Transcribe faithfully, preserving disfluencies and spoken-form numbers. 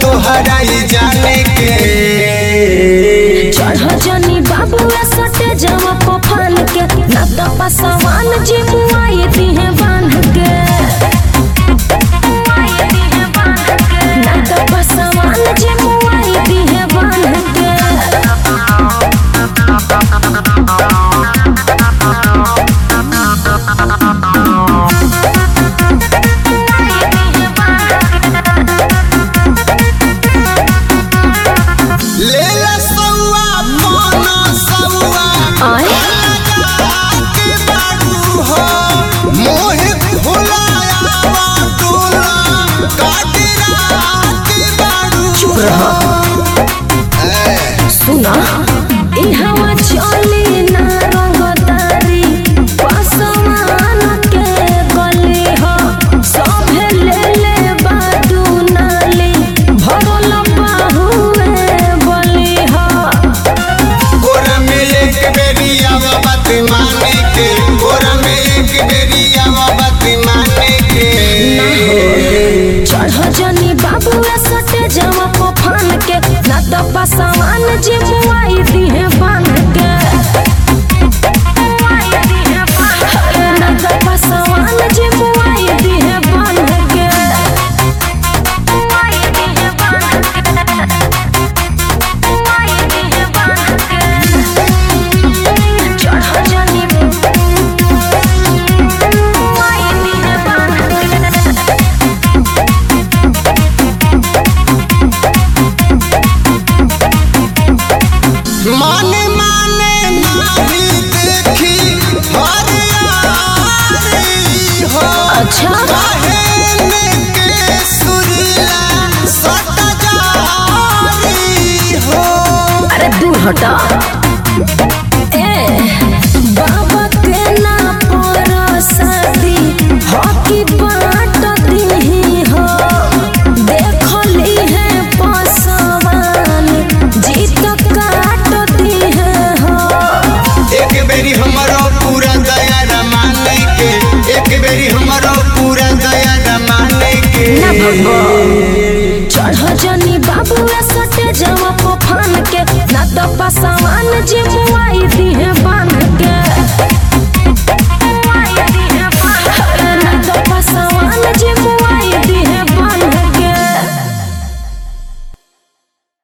तोहरा जाने के। चढ़ जनी बाबू सटे जमा पफान के ना तो पसवान जी मुआई दिहे बांध के ना तो पसवान जी मुआई दिहे बांध के। सुना इहवा चली ना रंगदारी पसवान के गली हो सभे ले ले बादू नाली भरल बाहुए बली हो। गोरा में एक बेरी आवा बात माने के, गोरा में एक बेरी आवा बात माने के। चढ़ जनी बाबू सटे जमा पफान के ना तो पसवान जी मुआई दिहे बांध के ना तो पसवान जी मुआई दिहे बांध के। चढ़ जनी मुआई दिहे बांध माने माने नहीं देखी हरियाली हो। अच्छा कहने के सुरीला सट जारी हो। अरे दूर हटा ए बाबा के ना पर शादी हकी बाट दीही हो देखली है पसवान जीत काट दीहे हो। एक बेरी हमारो पूरा दया रमाने के, एक बेरी हमारो पूरा दया रमाने के। ना भगो चढ़ जनी बाबू सटे जमा पफान के ना तो पसवान जी मुआई दिहे बांध के।